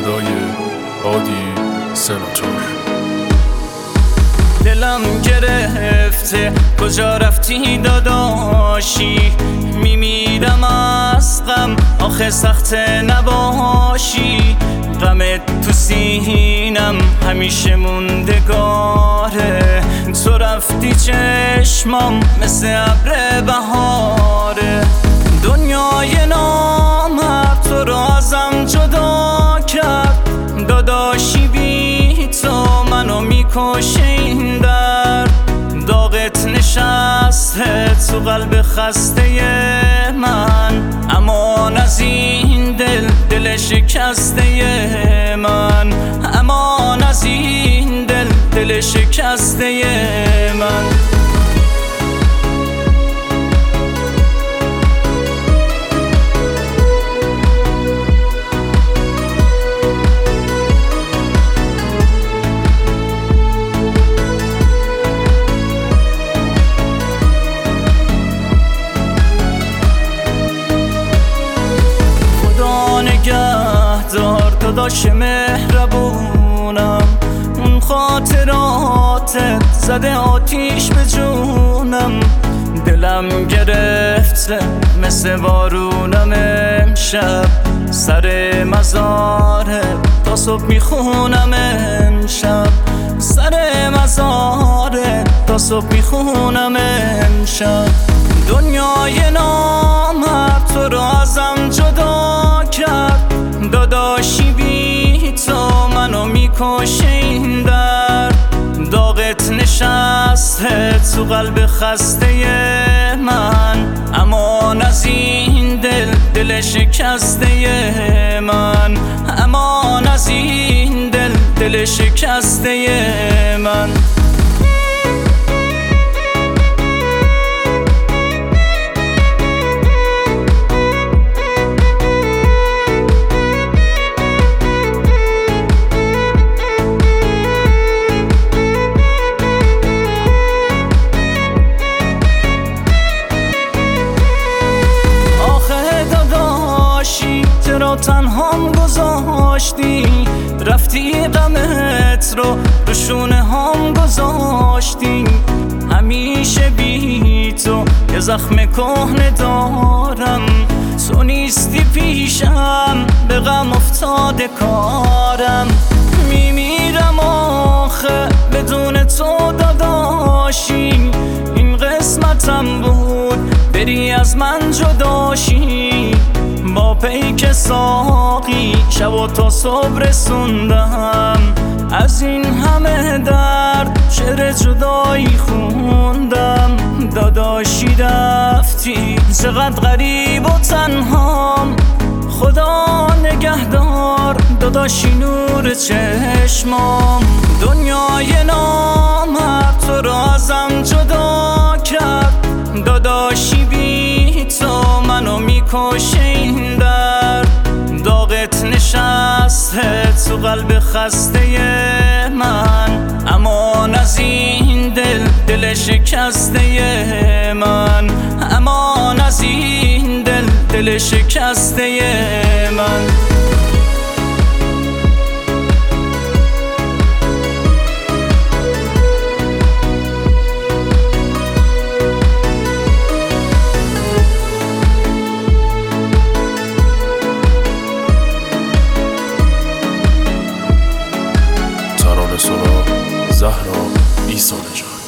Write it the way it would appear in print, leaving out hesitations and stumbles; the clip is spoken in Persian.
صدای هادی سناتور. دلم گرفته کجا رفتی داداشی، میمیرم از غم آخه سخت نباشی. غمت تو سینم همیشه موندگاره، تو رفتی چشمام مثل ابر بهاره. دنیای نامرد تو رو ازم جدا کرد، داداشی بی تو منو میکشه این درد. داغت نشسته تو قلب خسته من، امان از این دل شکسته من. امان از این دل شکسته من. نگهدار داداش مهربونم، اون خاطراتت زده آتیش به جونم. دلم گرفته مثل بارونم امشب، سر مزاره تا صبح میخونم امشب. سر مزاره تا صبح میخونم امشب. دنیای نامرد تو رو ازم جدا کرد، داداشی بی تو منو میکشه این درد. داغت نشسته تو قلب خسته من، امان از این دل شکسته من. امان از این دل شکسته من. چرا تنهام گذاشتی، رفتی غمت رو شونه هم گذاشتی. همیشه بی تو یه زخم کهنه دارم، تو نیستی پیشم به غم افتاده کارم. میمیرم آخه بدون تو داداشی، این قسمتم بود بری از من جداشی. با پیک ساقی شب و تا صبح رسوندم، از این همه درد شعر جدایی خوندم. داداشی رفتی چقدر غریب و تنهام، خدا نگهدار داداشی نور چشمام. دنیای نامرد تو رو ازم جدا کرد، داداشی بی تو منو میکشه این درد. داغت نشسته تو قلب خسته من، امان از این دل شکسته من. امان از این دل شکسته من. زهرا عیسی نژاد.